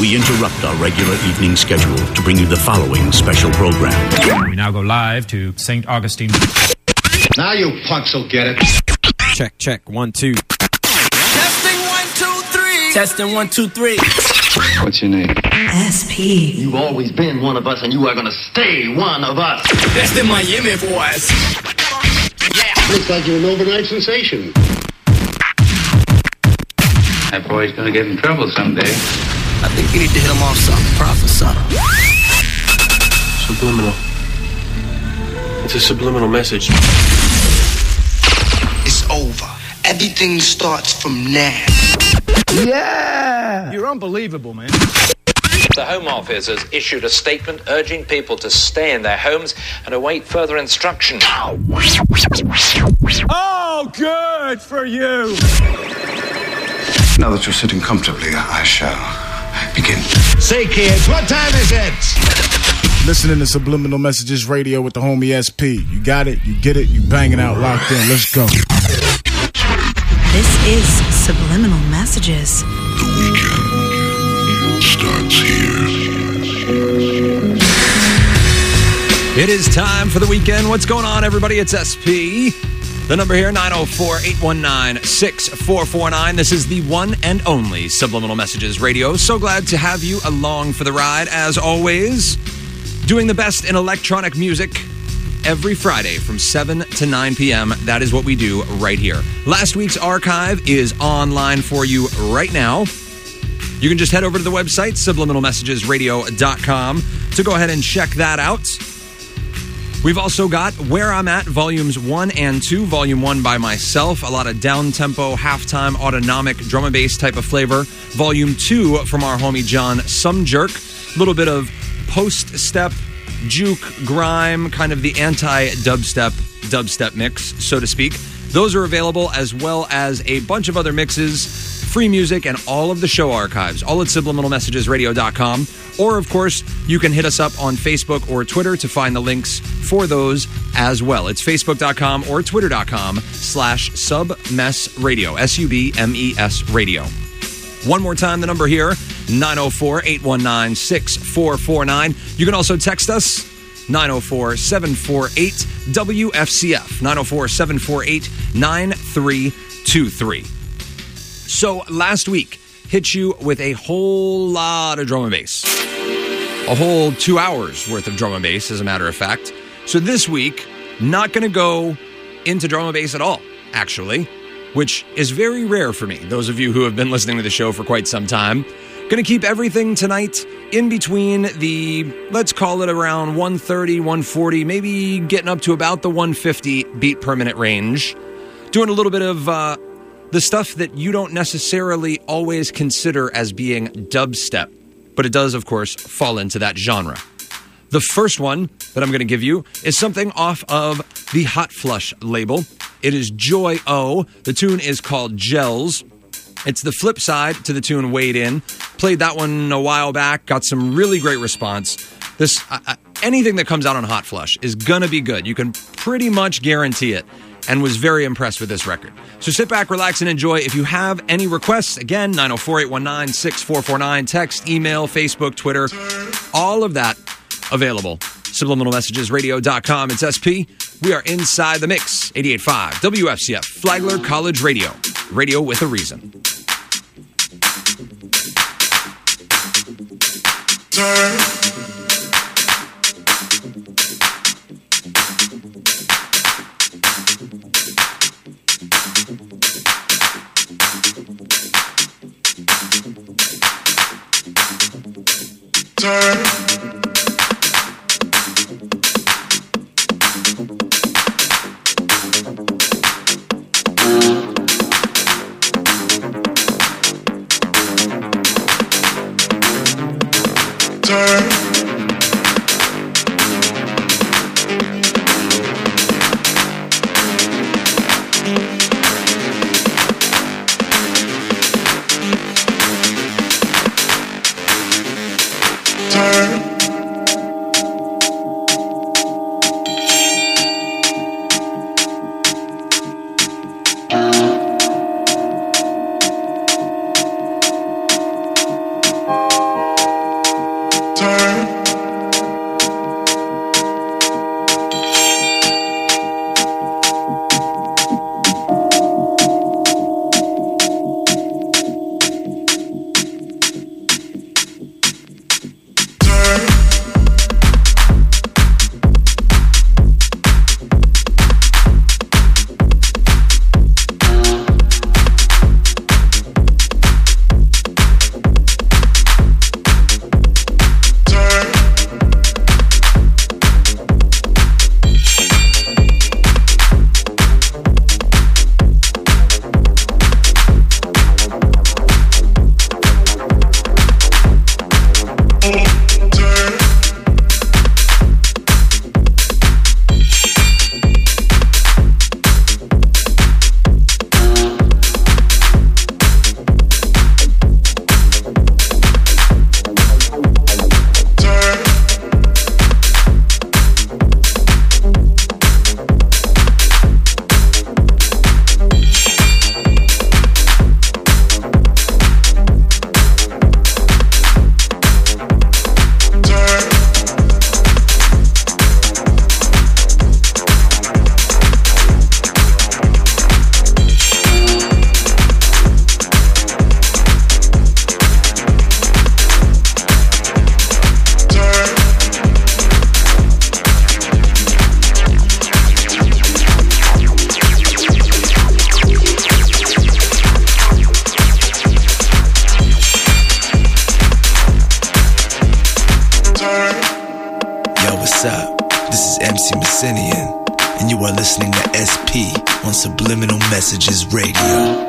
we interrupt our regular evening schedule to bring you the following special program. We now go live to St. Augustine. Now you punks will get it. Check, 1, 2. Testing 1, 2, 3. Testing 1, 2, 3. What's your name? SP. You've always been one of us, and you are gonna stay one of us. That's the Miami boys. Yeah. Looks like you're an overnight sensation. That boy's gonna get in trouble someday. I think you need to hit him off something, prophesy. Subliminal. It's a subliminal message. It's over. Everything starts from now. Yeah! You're unbelievable, man. The Home Office has issued a statement urging people to stay in their homes and await further instruction. Oh, good for you! Now that you're sitting comfortably, I shall begin. Say, kids, what time is it? Listening to Subliminal Messages Radio with the homie SP. You got it, you get it, you banging out locked in. Let's go. This is Subliminal Messages. The weekend starts here. It is time for the weekend. What's going on, everybody? It's SP. The number here, 904-819-6449. This is the one and only Subliminal Messages Radio. So glad to have you along for the ride, as always. Doing the best in electronic music every Friday from 7 to 9 p.m. That is what we do right here. Last week's archive is online for you right now. You can just head over to the website, subliminalmessagesradio.com, to go ahead and check that out. We've also got Where I'm At, Volumes 1 and 2. Volume 1 by myself, a lot of down-tempo, halftime, autonomic, drum and bass type of flavor. Volume 2 from our homie John Sumjerk. A little bit of post-step, juke, grime, kind of the anti-dubstep mix, so to speak. Those are available, as well as a bunch of other mixes, free music, and all of the show archives, all at subliminalmessagesradio.com. Or, of course, you can hit us up on Facebook or Twitter to find the links for those as well. It's facebook.com or twitter.com/submessradio, SUBMES radio. One more time, the number here, 904-819-6449. You can also text us, 904-748-WFCF, 904-748-9323. So last week, hit you with a whole lot of drum and bass. A whole 2 hours worth of drum and bass, as a matter of fact. So this week, not going to go into drum and bass at all, actually, which is very rare for me, those of you who have been listening to the show for quite some time. Going to keep everything tonight in between the, let's call it around 130, 140, maybe getting up to about the 150 beat per minute range. Doing a little bit of the stuff that you don't necessarily always consider as being dubstep, but it does, of course, fall into that genre. The first one that I'm going to give you is something off of the Hot Flush label. It is Joy O. The tune is called Gels. It's the flip side to the tune Wade In. Played that one a while back, got some really great response. This anything that comes out on Hot Flush is going to be good. You can pretty much guarantee it. And was very impressed with this record. So sit back, relax, and enjoy. If you have any requests, again, 904-819-6449, text, email, Facebook, Twitter, all of that available. SubliminalMessagesRadio.com. It's SP. We are inside the mix. 88.5 WFCF, Flagler College Radio. Radio with a reason. Turn. Quincy Messinian, and you are listening to SP on Subliminal Messages Radio.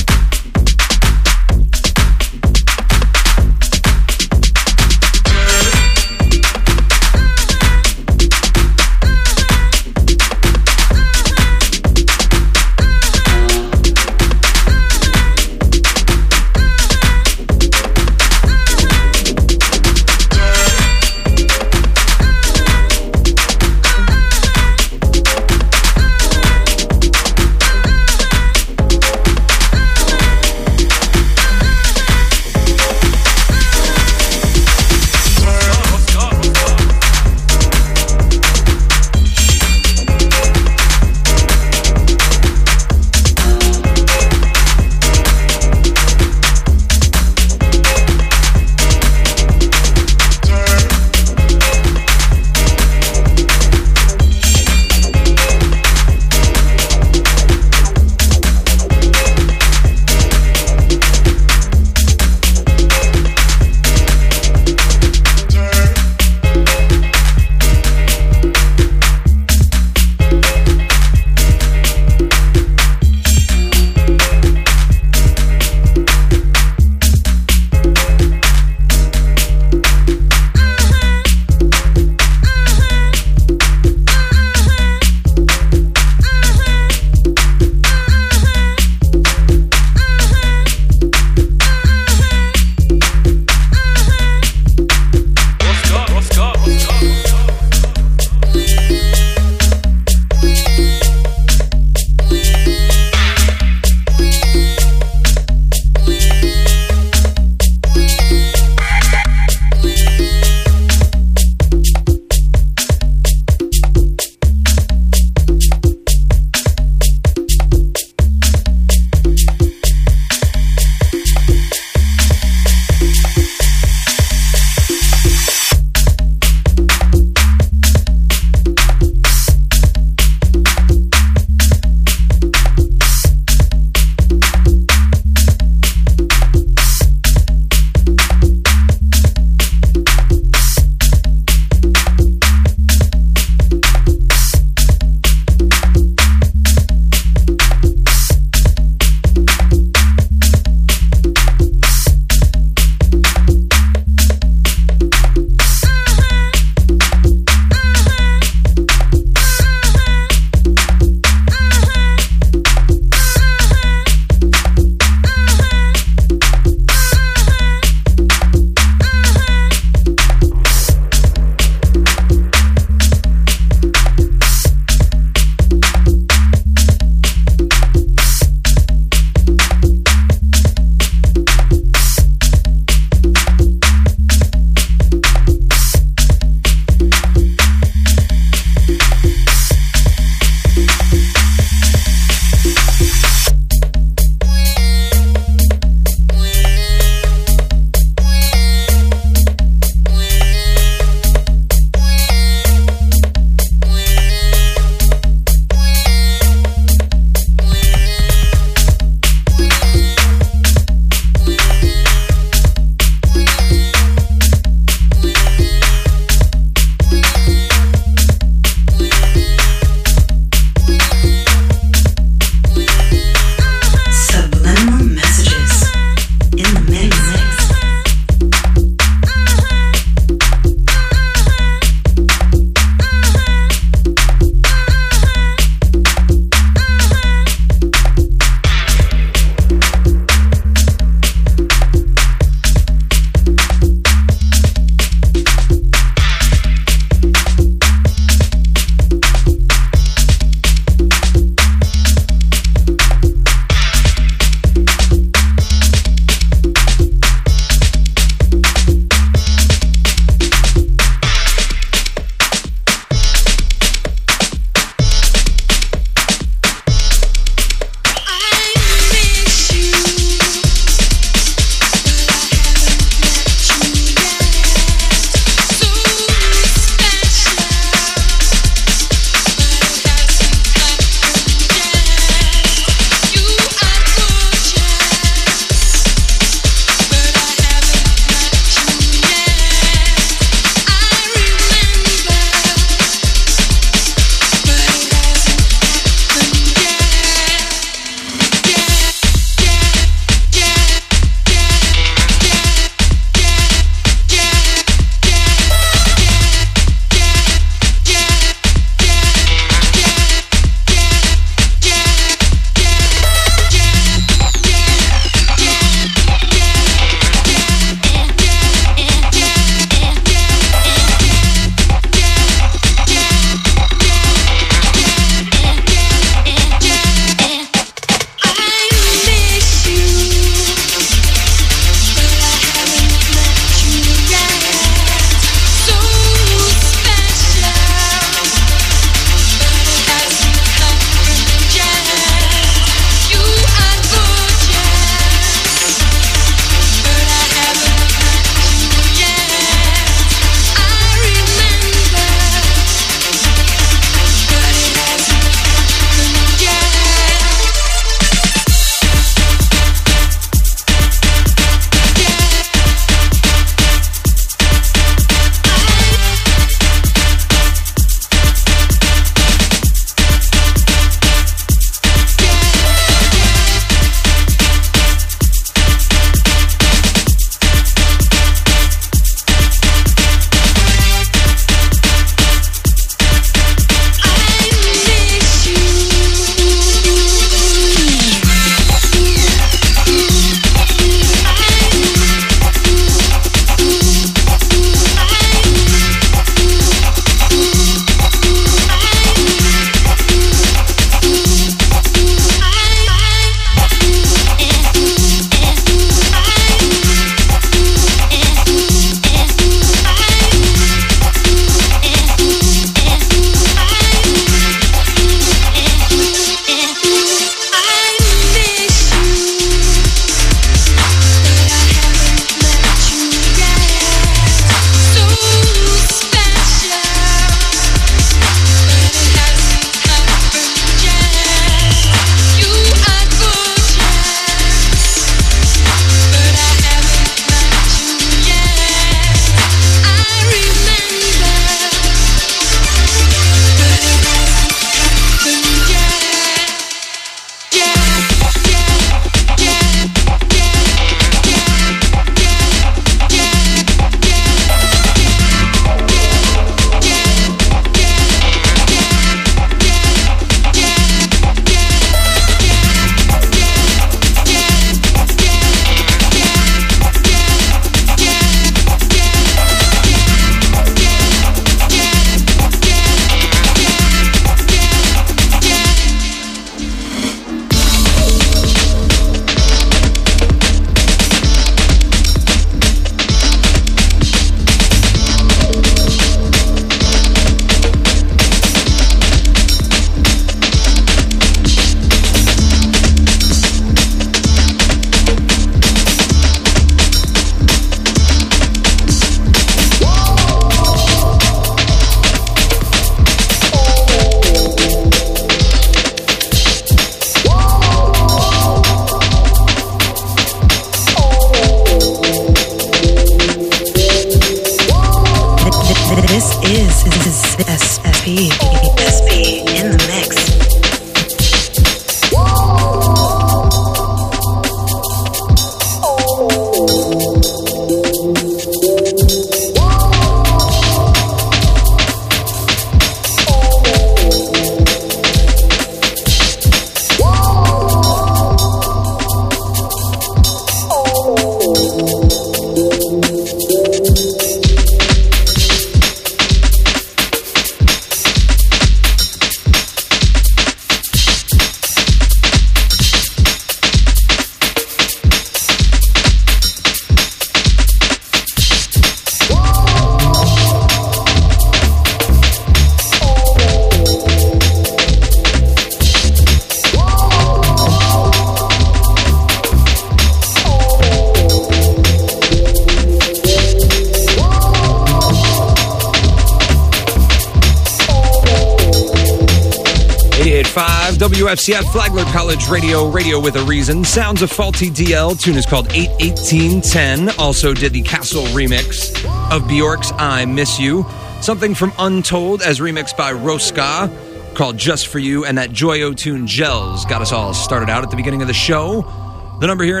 WFCF, Flagler College Radio, Radio with a Reason. Sounds of Faulty DL. Tune is called 81810. Also did the Castle remix of Bjork's I Miss You. Something from Untold as remixed by Roska called Just For You. And that Joyo tune Gels got us all started out at the beginning of the show. The number here,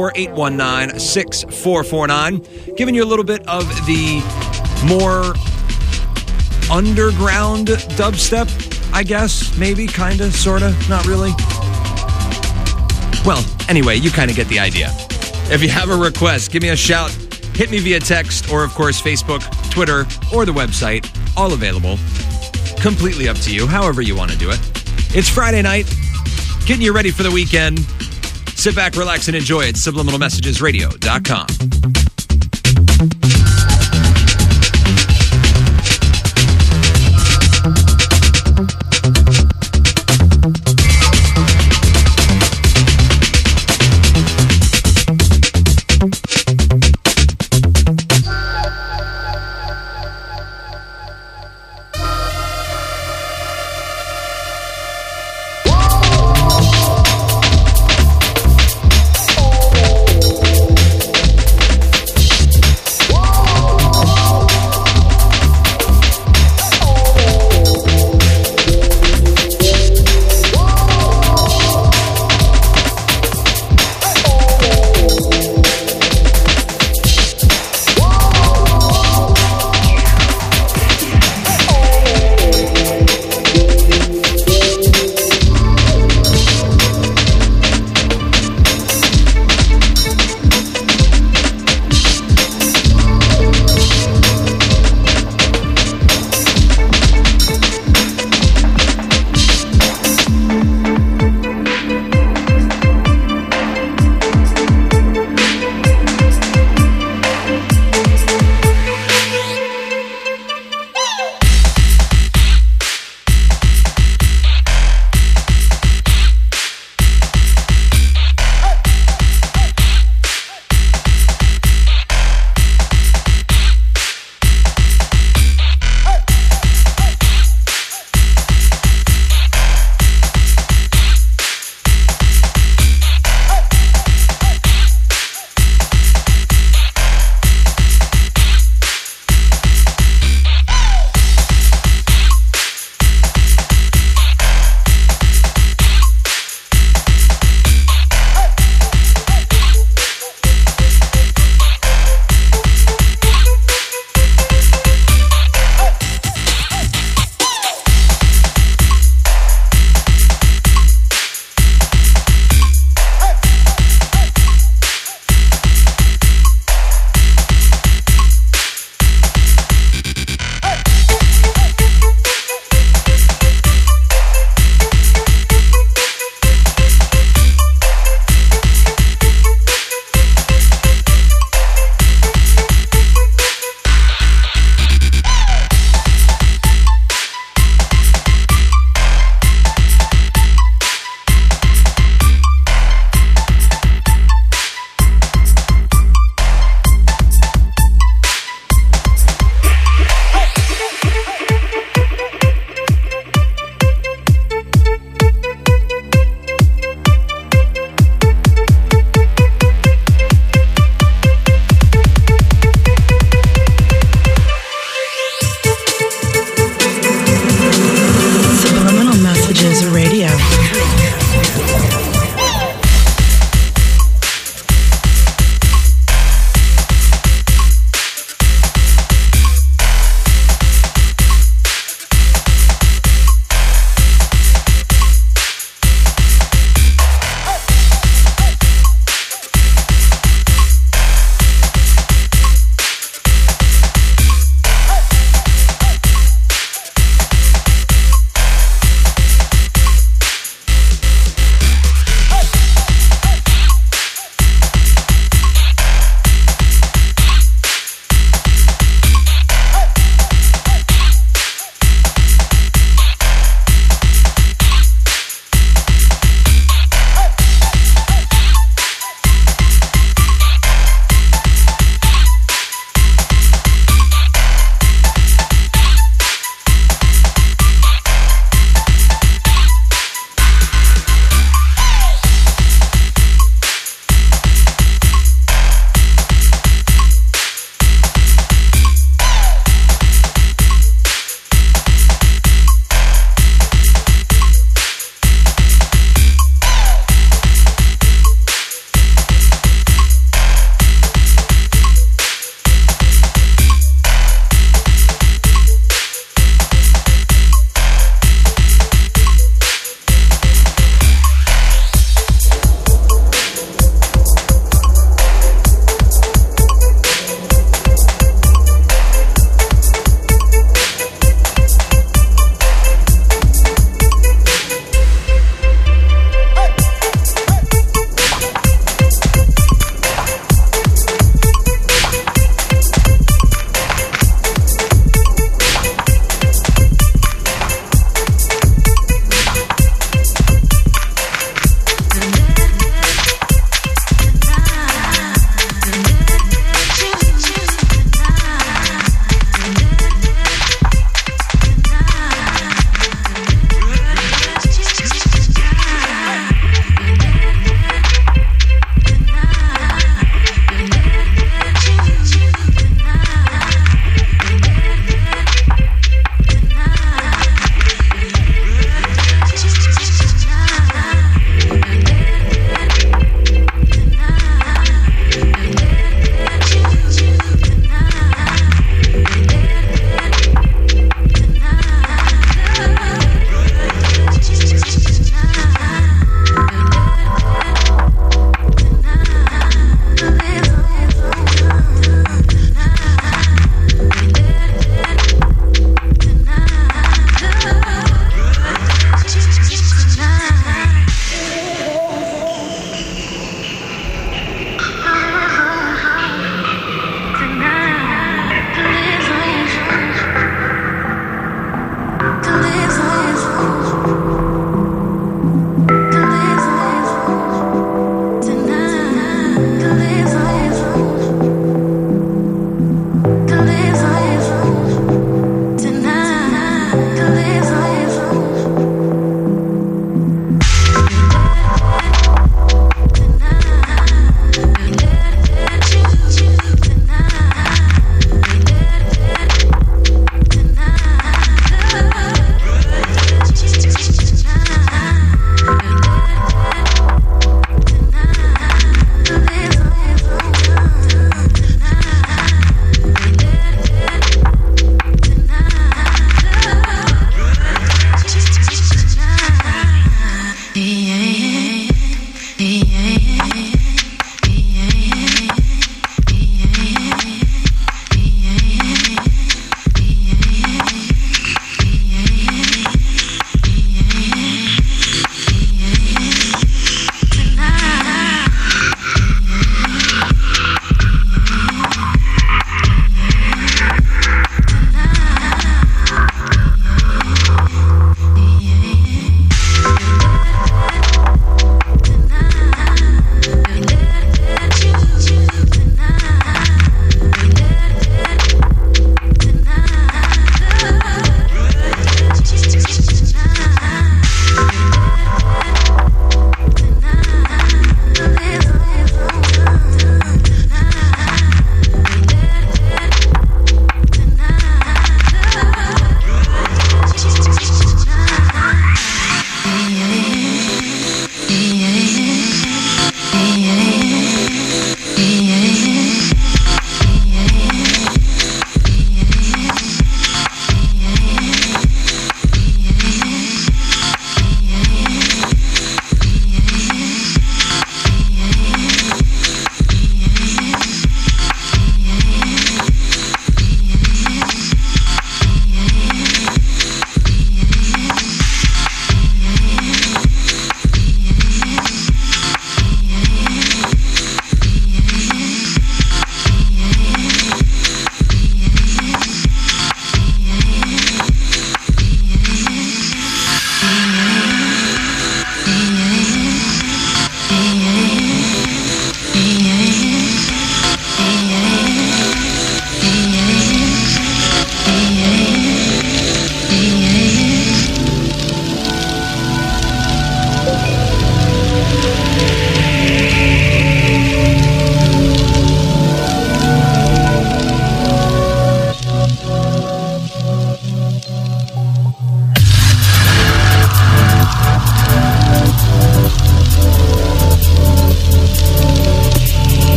904-819-6449. Giving you a little bit of the more underground dubstep, I guess. Maybe, kind of, sort of, not really. Well, anyway, you kind of get the idea. If you have a request, give me a shout. Hit me via text or, of course, Facebook, Twitter, or the website. All available. Completely up to you, however you want to do it. It's Friday night. Getting you ready for the weekend. Sit back, relax, and enjoy it. SubliminalMessagesRadio.com.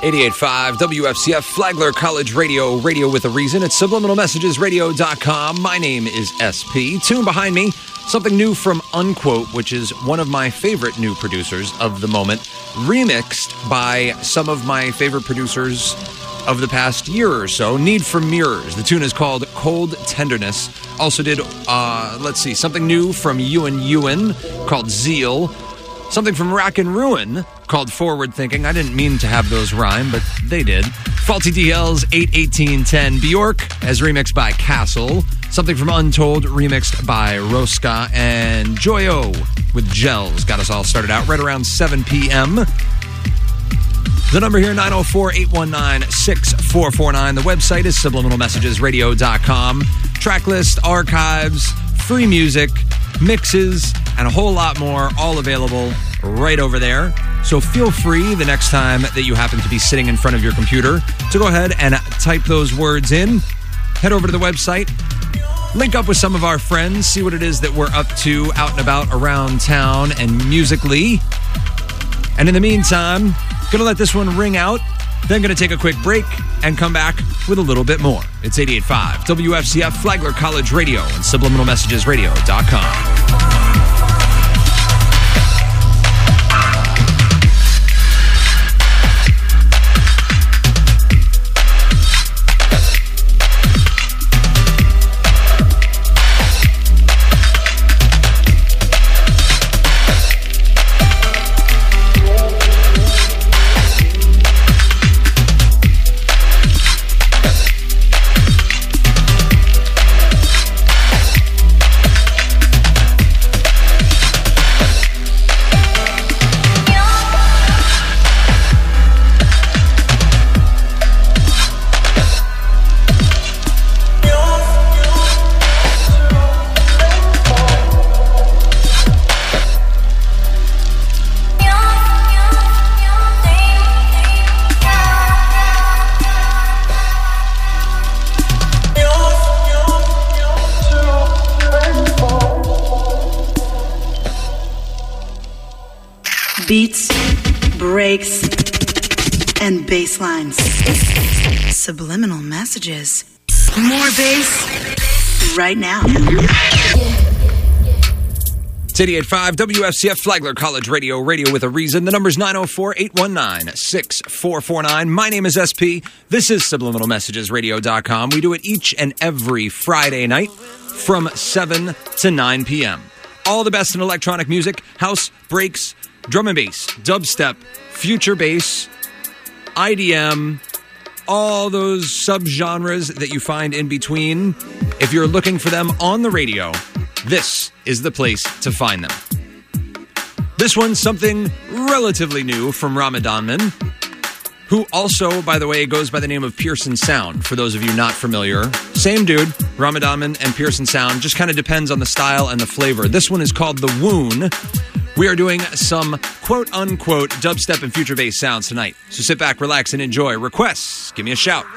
88.5 WFCF, Flagler College Radio, radio with a reason. It's subliminalmessagesradio.com. My name is SP. Tune behind me, something new from Unquote, which is one of my favorite new producers of the moment, remixed by some of my favorite producers of the past year or so. Need for Mirrors. The tune is called Cold Tenderness. Also did, something new from Ewan called Zeal. Something from Rack and Ruin called Forward Thinking. I didn't mean to have those rhyme, but they did. Faulty DL's 81810 Bjork as remixed by Castle. Something from Untold remixed by Roska. And Joyo with Gels got us all started out right around 7 p.m. The number here, 904-819-6449. The website is subliminalmessagesradio.com. Track list, archives, free music, mixes, and a whole lot more, all available right over there. So feel free the next time that you happen to be sitting in front of your computer to go ahead and type those words in. Head over to the website, link up with some of our friends, see what it is that we're up to out and about around town and musically. And in the meantime, going to let this one ring out, then going to take a quick break and come back with a little bit more. It's 88.5 WFCF, Flagler College Radio, and subliminalmessagesradio.com. Beats, breaks, and bass lines. Subliminal messages. More bass right now. It's 88.5 WFCF, Flagler College Radio, radio with a reason. The number's 904-819-6449. My name is SP. This is subliminalmessagesradio.com. We do it each and every Friday night from 7 to 9 p.m. All the best in electronic music, house, breaks, drum and bass, dubstep, future bass, IDM, all those subgenres that you find in between. If you're looking for them on the radio, this is the place to find them. This one's something relatively new from Ramadanman, who also, by the way, goes by the name of Pearson Sound, for those of you not familiar. Same dude, Ramadanman and Pearson Sound, just kind of depends on the style and the flavor. This one is called The Woon. We are doing some quote-unquote dubstep and future bass sounds tonight. So sit back, relax, and enjoy. Requests, give me a shout.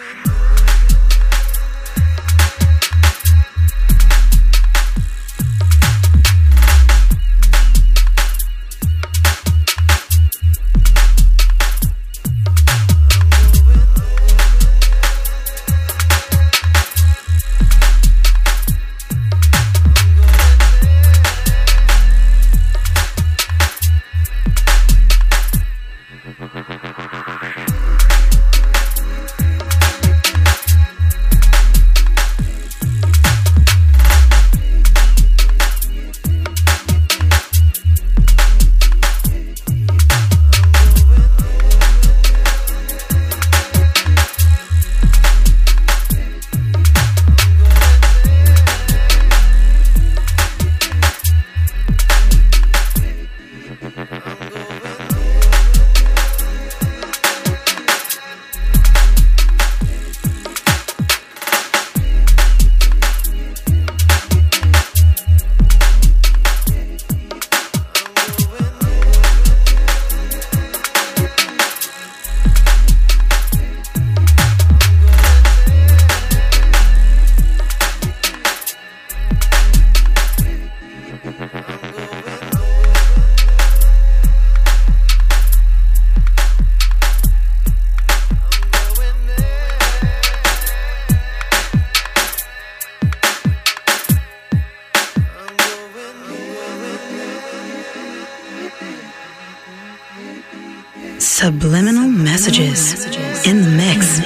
Subliminal messages in the mix.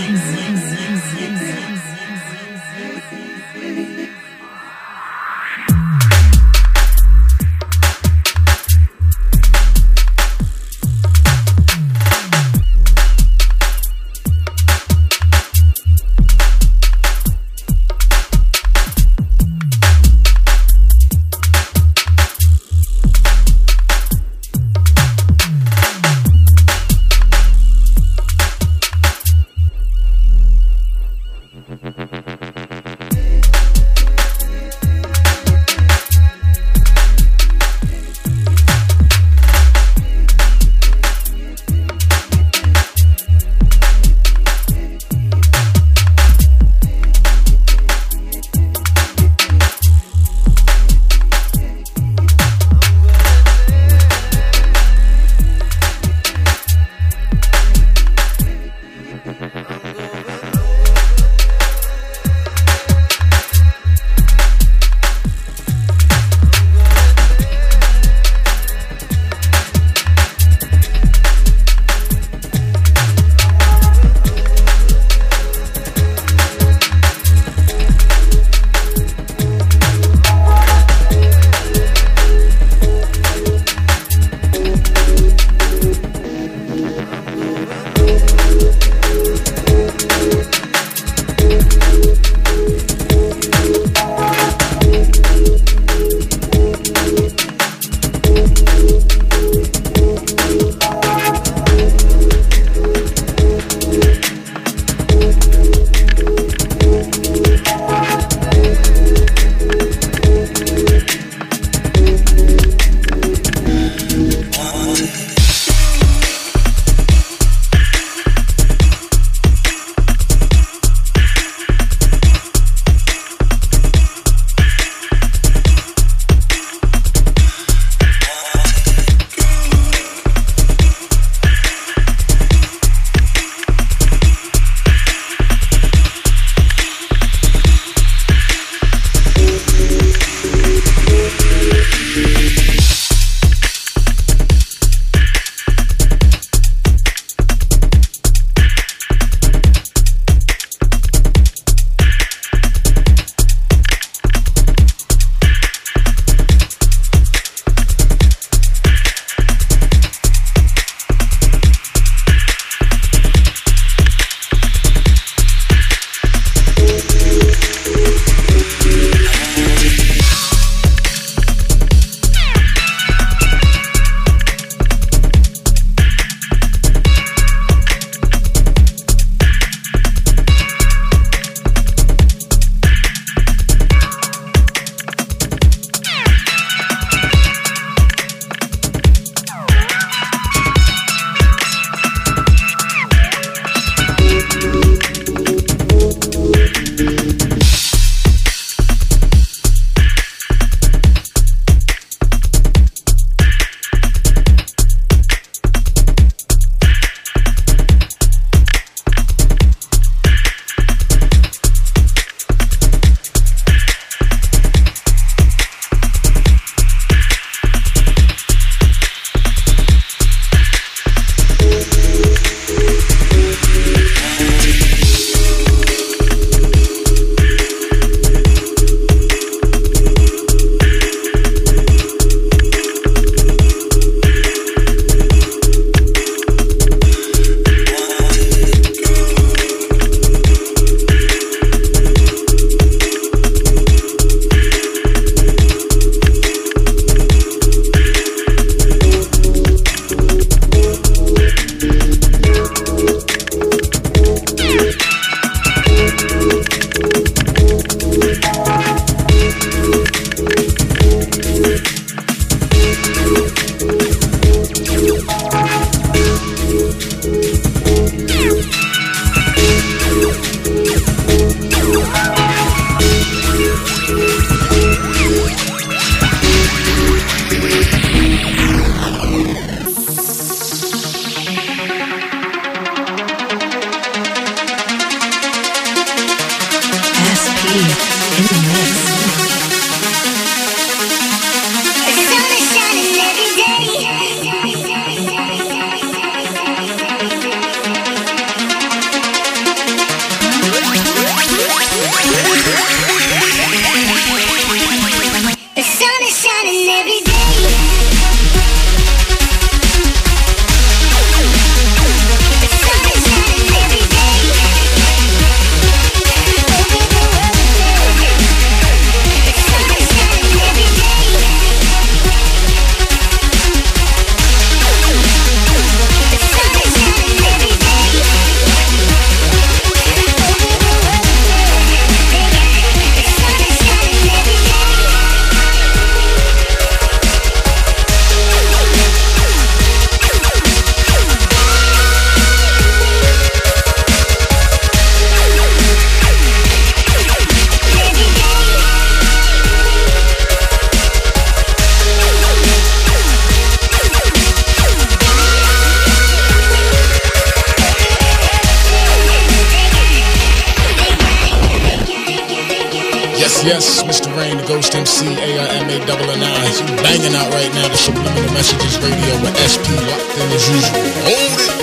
Yes, Mr. Rain, the Ghost MC, ARMA-99. You banging out right now, the Subliminal Messages Radio with SP locked in as usual. Hold it!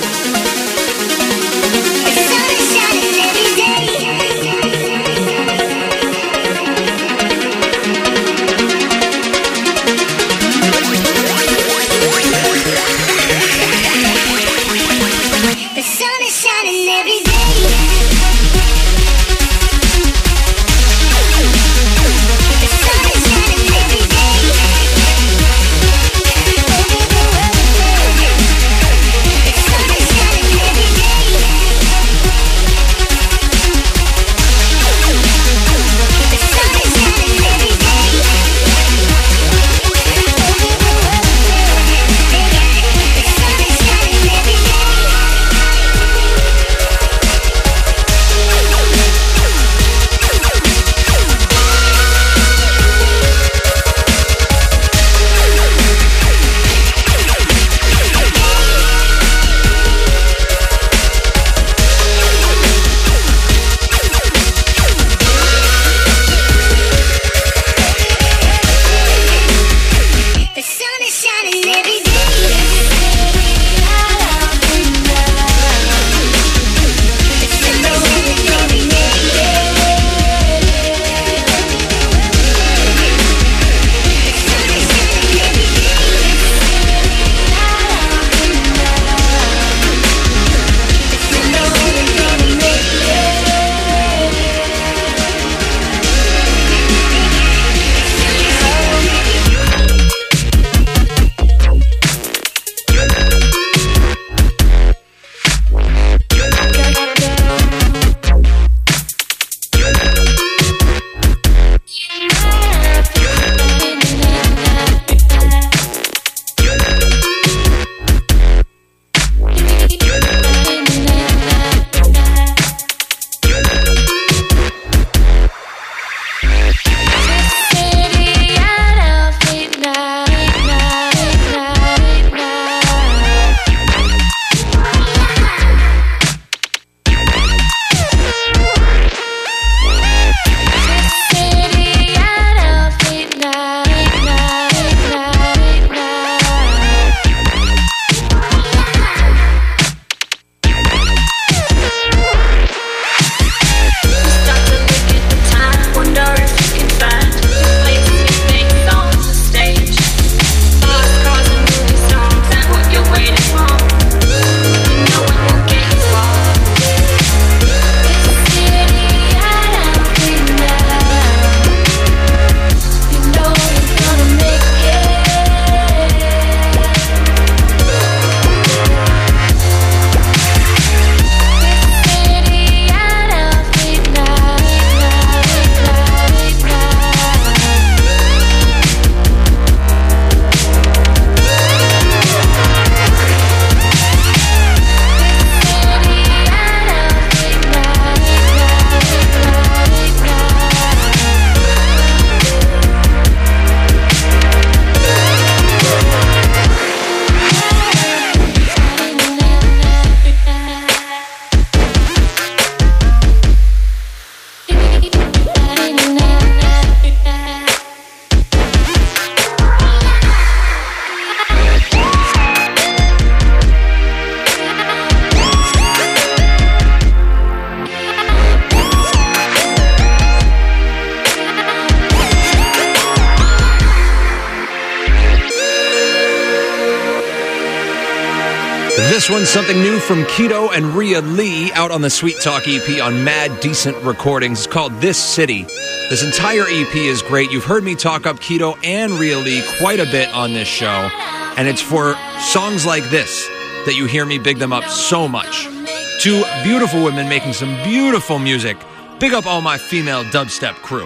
The sun is shining every day. This one's something new from Keto and Rhea Lee out on the Sweet Talk EP on Mad Decent Recordings. It's called This City. This entire EP is great. You've heard me talk up Keto and Rhea Lee quite a bit on this show, and it's for songs like this that you hear me big them up so much. Two beautiful women making some beautiful music. Big up all my female dubstep crew.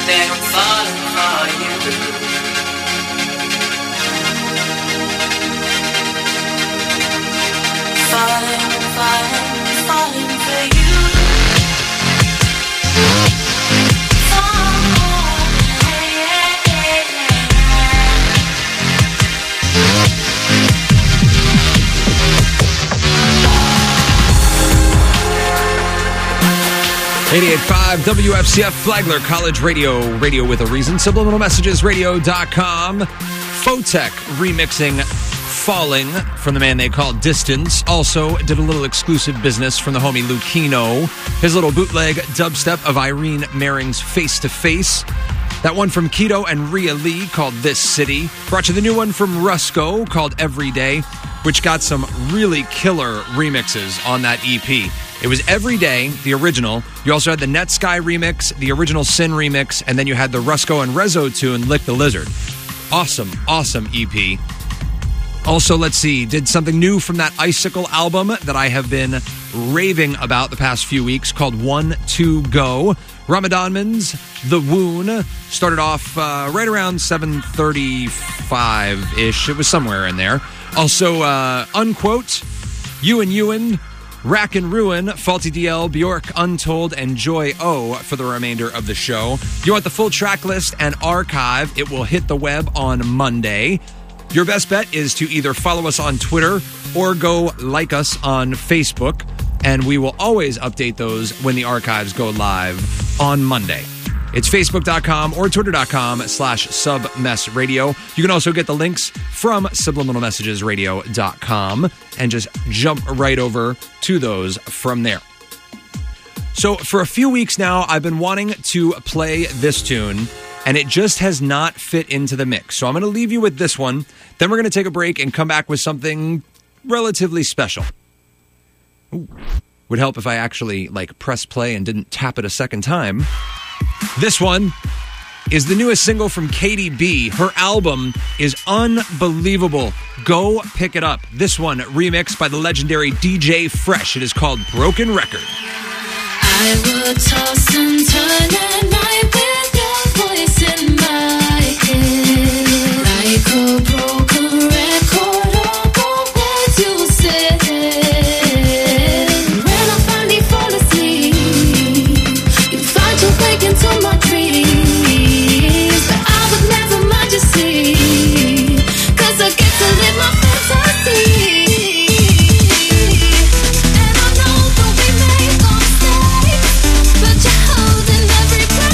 that I'm falling for you. Falling for you. .88.5 WFCF Flagler College Radio with a reason. SubliminalMessagesRadio.com. Photech remixing Falling from the man they call Distance. Also did a little exclusive business from the homie Lucino. His little bootleg dubstep of Irene Maring's Face to Face. That one from Keto and Rhea Lee called This City. Brought you the new one from Rusko called Everyday, which got some really killer remixes on that EP. It was Everyday, the original. You also had the Netsky remix, the original Sin remix, and then you had the Rusko and Rezo tune, Lick the Lizard. Awesome EP. Also, let's see, did something new from that Icicle album that I have been raving about the past few weeks called 1, 2, Go. Ramadanman's The Woon started off right around 7:35-ish. It was somewhere in there. Also, Unquote, Ewan, Rack and Ruin, Faulty DL, Bjork, Untold, and Joy O for the remainder of the show. You want the full track list and archive? It will hit the web on Monday. Your best bet is to either follow us on Twitter or go like us on Facebook, and we will always update those when the archives go live on Monday. It's facebook.com or twitter.com/submessradio. You can also get the links from subliminalmessagesradio.com and just jump right over to those from there. So for a few weeks now, I've been wanting to play this tune, and it just has not fit into the mix. So I'm going to leave you with this one. Then we're going to take a break and come back with something relatively special. Ooh. Would help if I actually press play and didn't tap it a second time. This one is the newest single from Katie B. Her album is unbelievable. Go pick it up. This one remixed by the legendary DJ Fresh. It is called Broken Record. I would toss and turn at night with your voice in my head. Like a broken record, all the words you said. When I finally fall asleep, you find your way into my dreams. But I would never mind you see, 'cause I get to live my fantasy. And I know that we make mistakes, but you're holding every breath.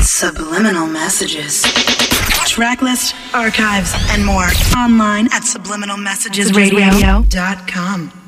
Subliminal messages. Track list, archives, and more. Online at subliminalmessagesradio.com.